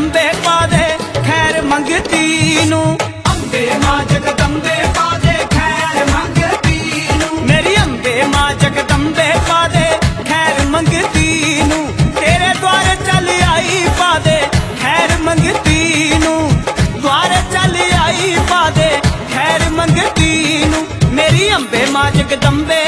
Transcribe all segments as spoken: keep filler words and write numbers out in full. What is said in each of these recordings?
जगदम्बे पा दे खैर मंगती नू। अम्बे मां जगदम्बे पा दे खैर मंगती नू। मेरी अम्बे मां जगदम्बे पा दे खैर मंगती नू। तेरे द्वारे चल आई पा दे खैर मंगती नू। द्वारे चल आई पा दे खैर मंगती नू। मेरी अम्बे मां जगदम्बे,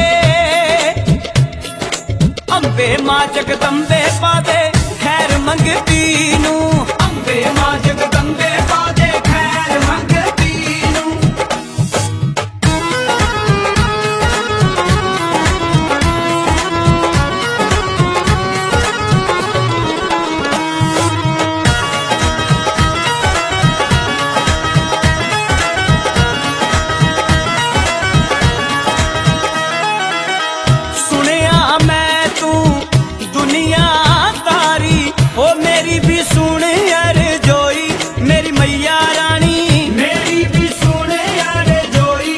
अम्बे मां जगदम्बे पा दे खैर मंगती नू। अम्बे मां जगदम्बे पा दे खैर मंगती नू। सुनिया मैं तू दुनिया तारी, ओ मेरी भी सुन यार जोई मेरी मैया रानी। मेरी भी सुन यार जोई।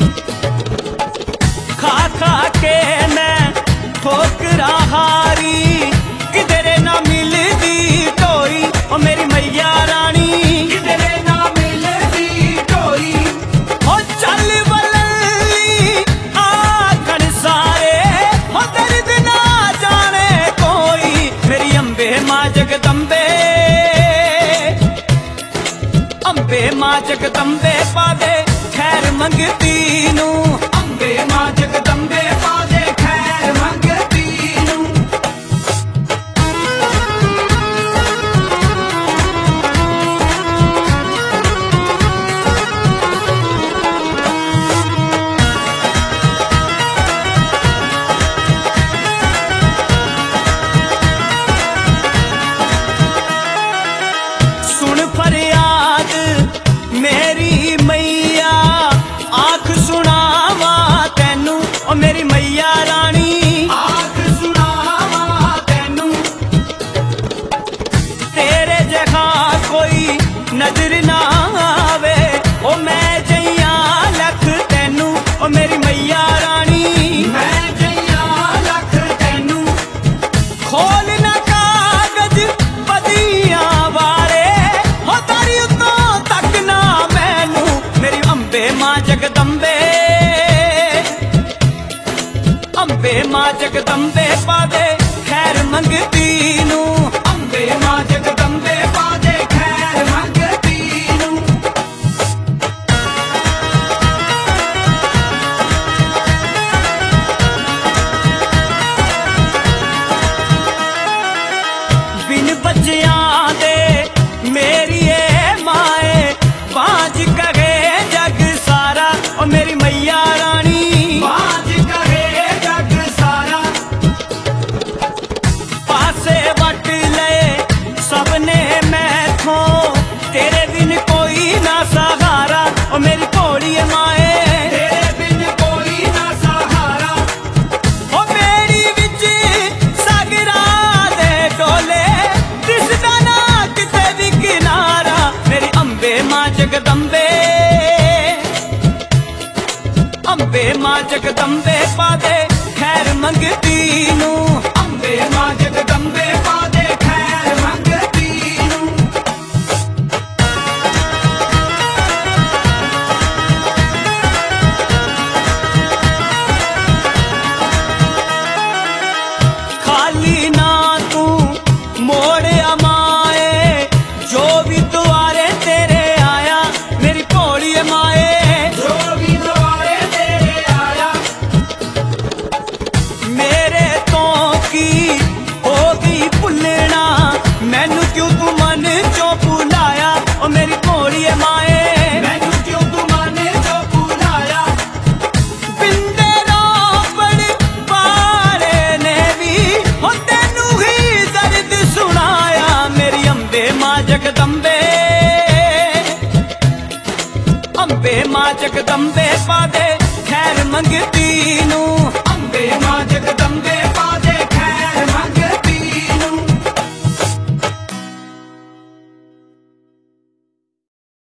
खा खा के मैं ठोकरा हारी, किधरे ना मिलदी टोई ओ मेरी मैया रानी। किधरे ना मिलदी टोई। ओ चल वल्ली आखण सारे, ओ दर्द ना जाने कोई मेरी अम्बे मां जगदम्बे। अम्बे मां जगदम्बे पा दे खैर मंगती नू। अम्बे मां जगदम्बे पा दे खैर मंगती नू। सुन फरियाद मेरी मैया, आख सुनावा तैनू ओ मेरी मैया रानी। आख सुनावा तैनू। तेरे जगह कोई नजर ना आवे, ओ मैं जइया लख तैनू ओ मेरी मैया रानी। मैं जइया लख तैनू। खोल ना कागज पदियां वाले, हो तारी उतों तक ना मैनू मेरी अम्बे मां जगदम्बे। अम्बे मां जगदम्बे पा दे खैर मंगती नू। अम्बे मां जगदम्बे पा दे खैर मंगती नू। बिन बच्चियां दे मेरी ए माए, बाज कहे जग सारा ओ मेरी मैया रानी। बाज कहे जग सारा। पासे वट ले सबने मैथों, तेरे बिन कोई ना सहारा ओ मेरी भोली माए। तेरे बिन कोई ना सहारा। ओ बेड़ी विच सागरा दे डोले, दिसदा ना किते भी किनारा मेरी अम्बे मां जगदम्बे। अम्बे मां जगदम्बे पा दे खैर मंगती नू। अम्बे मां जगदम्बे पा दे खैर मंगती नू। खाली ना तू मोड़ अमाए, जो भी द्वारे तेरे आया मेरी भोली माए। जो भी द्वारे तेरे आया। मेरे तो की होगी भुलना, मैनू क्यों तू मन चो भुलाया ओ मेरी भोली माए। मैनू क्यों तू मन चो भुलाया। बिंदे रोपड़ पारे ने भी हो तेनू ही दर्द सुनाया मेरी अम्बे मां जगदम्बे। अम्बे मां जगदम्बे पा दे खैर मंगती नू।